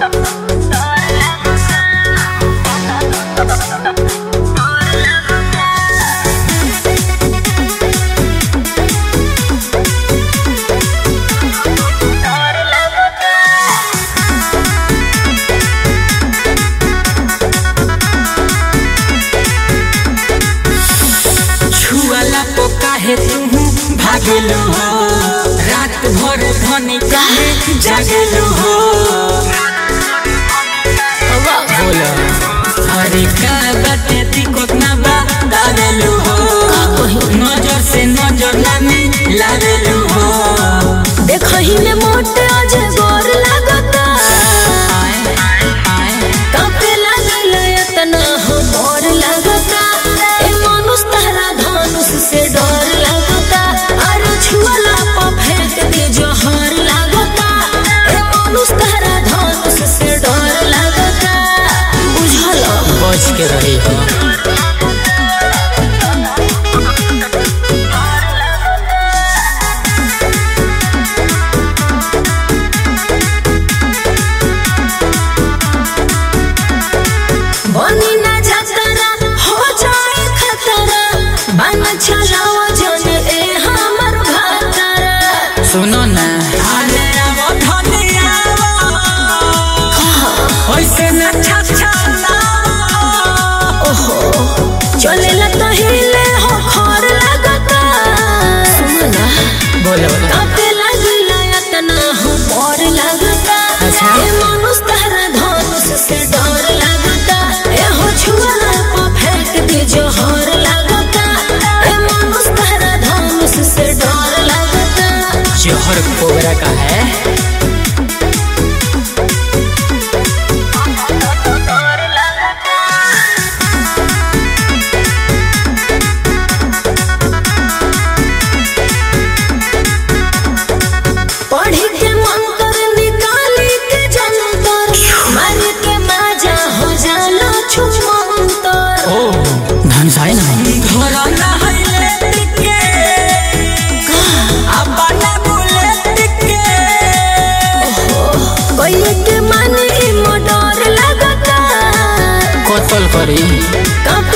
काहे तू भागलू हो रात भर धनी काहे जागलू हो बोला अरे का बाते दिक्कत ना बतावेलू हो नजर से नजर ना मिलावेलू हो देखहि में मोटे अजगर लागता कापे लागल इतना हो डर लागता ए मनुष्य तारा धनुष से डर लागता अरे छुअला प फेंक दे जहर लागता ए मनुष्य तारा धनुष से डर लागता बुझल बच के रही हो बनी ना जतरा हो जाए खतरा बन चलाओ जन ए हमर भातरा सुनो ना आले आवो धनिया ओइसे ना छछला ओहो चलेला तो हिले हो खर लागता सुना बोलो कापे लागिला इतना हो डर लागता अच्छा। ए मनुष्य तारा धनुष से डर लागता ए हो छुअला प फेंक दे जहर लागता ए मनुष्य तारा धनुष से डर लागता जहर कोबरा का है पढ़ी के मंत्र निकाली के जंतर मार के माजा हो जालो छुमंतर ओ धनसाई ना धरा ना हइले टिके अब्बा ना बोले टिके कोई के मन ई मोडर लगता कतल करी कापे